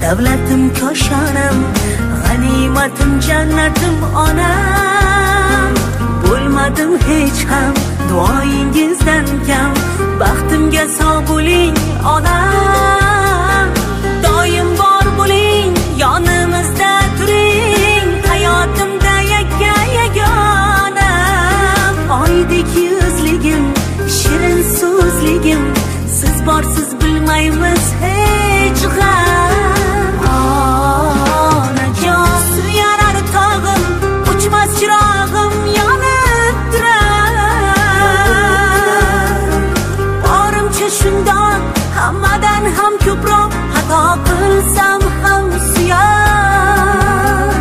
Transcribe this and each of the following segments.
davlatim koshonam, g'animatim jannatim onam. Bo'lmadim hech ham duoyingizdan kam, baxtimga sog' bo'ling onam. Doim bor bo'ling, yonimizda turing, hayotimda yagonam. Oydek yuzligim, shirin so'zligim, siz borsiz bilmaymiz hech g'am. Onajon suyarar tog'im, o'chmas chirog'im yonib turar. Borimcha shundoq, hammadan ham ko'proq xato qilsam ham suyar.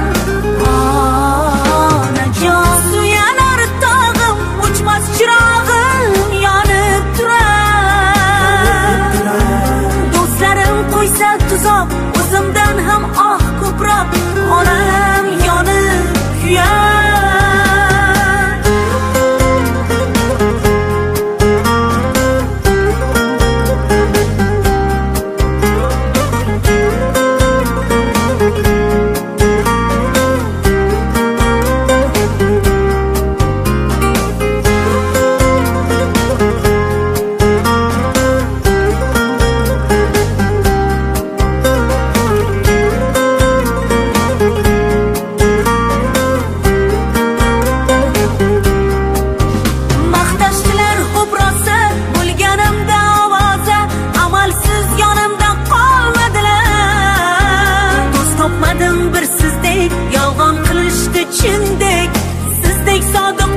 Onajon suyarar tog'im, o'chmas chirog'im yonib turar. Do'stlarim qo'ysa tuzoq, o'zimdan ham ko'proq, onam yonib kuyar. Sizdek sodiq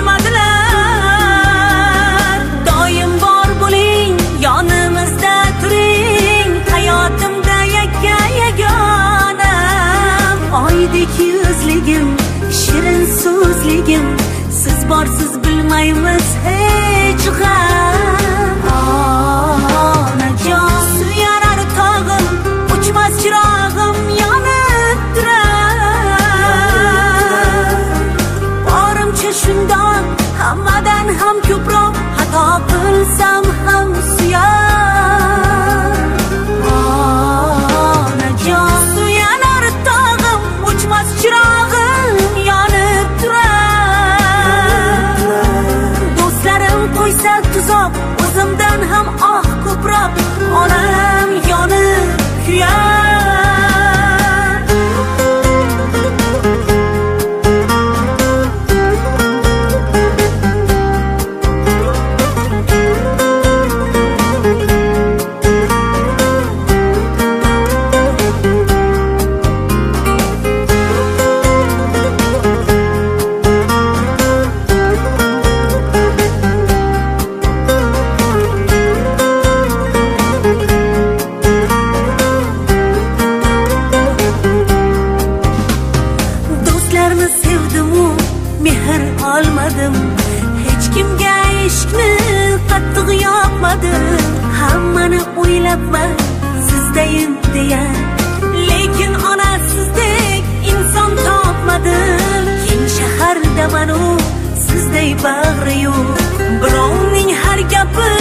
bo'lmadilar. Doim bor bo'ling, yonimizda turing, hayotimda yagonam. Oydek yuzligim, shirin so'zligim, siz borsiz bilmaymiz hech g'am. Onajon suyarar tog'im, o'chmas chirog'im yonib turar. Shundoq, hammadan ham ko'proq xato qilsam ham suyar. Onajon suyanar tog'im, o'chmas chirog'im yonib turar. Do'stlarim qo'ysa tuzoq, o'zimdan ham ko'proq, onam yonib kuyar. Mehr olmadim, hech kimga ishqni qattiq yoqmadim. Hammani o'ylabman sizdayin deya, lekin ona sizdek inson topmadim. Keng shahardaman u, sizday bag'ri yo'q, birovning har gapi